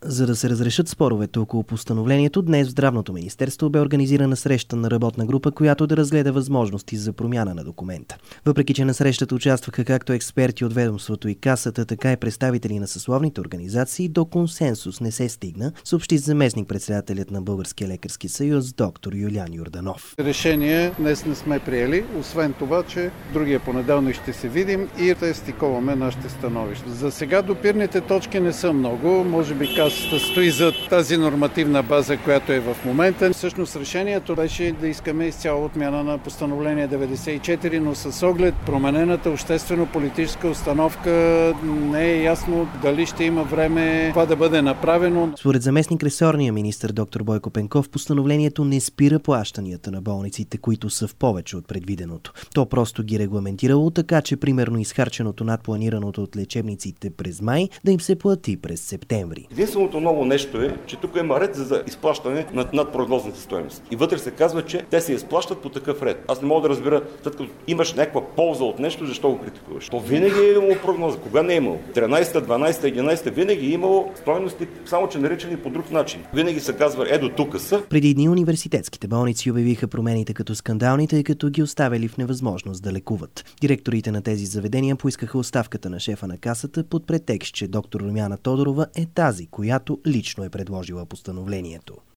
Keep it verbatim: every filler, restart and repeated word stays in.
За да се разрешат споровете около постановлението, днес в Здравното министерство бе организирана среща на работна група, която да разгледа възможности за промяна на документа. Въпреки че на срещата участваха както експерти от ведомството и Касата, така и представители на съсловните организации, до консенсус не се стигна, съобщи заместник-председателят на Българския лекарски съюз доктор Юлиан Йорданов. Решение днес не сме приели, освен това, че другия понеделник ще се видим и да стиковаме нашите становища. За сега допирните точки не са много, може би Касата стои за тази нормативна база, която е в момента. Всъщност решението беше да искаме изцяло отмяна на постановление деветдесет и четири, но с оглед променената обществено-политическа установка не е ясно дали ще има време това да бъде направено. Според заместник-ресорния министър доктор Бойко Пенков, постановлението не спира плащанията на болниците, които са в повече от предвиденото. То просто ги регламентирало така, че примерно изхарченото над планираното от лечебниците през май да им се плати през септември. Единственото ново нещо е, че тук има ред за изплащане на надпрогнозната стойност. И вътре се казва, че те се изплащат по такъв ред. Аз не мога да разбера, след като имаш някаква полза от нещо, защо го критикуваш. То винаги е имало прогноза. Кога не е имало? тринайсета, дванайсета, единайсета винаги е имало стойности, само че наричани по друг начин. Винаги се казва, е до тук са. Преди дни университетските болници обявиха промените като скандални, тъй като ги оставили в невъзможност да лекуват. Директорите на тези заведения поискаха оставката на шефа на Касата под претекст, че доктор Румяна Тодорова е тази, която лично е предложила постановлението.